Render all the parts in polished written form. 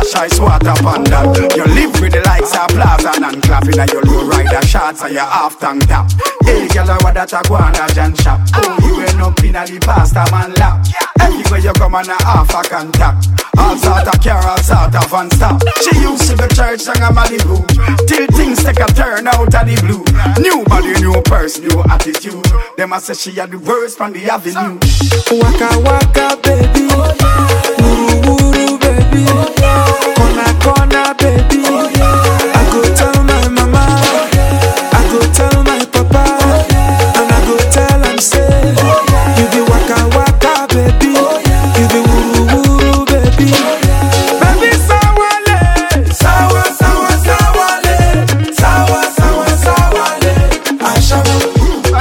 shy swatter panda. You live with the likes of plaza and clapping at your low rider shots and your half tank top. Hey, girl, what that a go on a John shop? Oh, you end up in a the pasta man lap. Everywhere you come on a half a contact. All sort of car, all sort of van stop. She used to the church and a Malibu. Till things take a turn out of the blue. New body, new purse, new attitude. Them a say she had the worst from the avenue. Waka waka baby, wuru wuru baby, corner corner baby. I go tell my mama, I go tell my papa, and I go tell them say, you be waka waka baby, you be wuru wuru baby. Baby sawale, sawa sawa sawale, sawa sawa sawale, ashawo.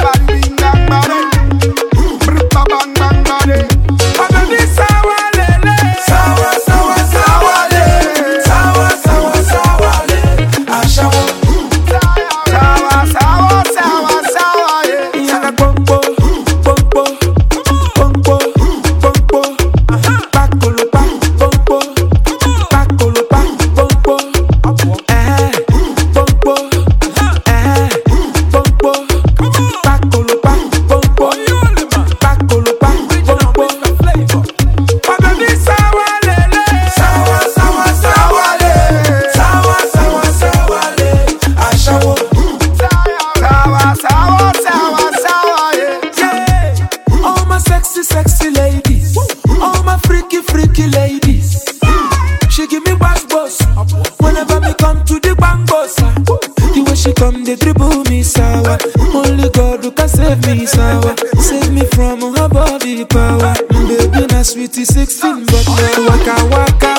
Sexy ladies, all my freaky ladies. She give me bass whenever me come to the bangos. The way she come, they dribble me sour. Only God who can save me sour. Save me from her body power. Baby, na sweetie 16, but now waka waka.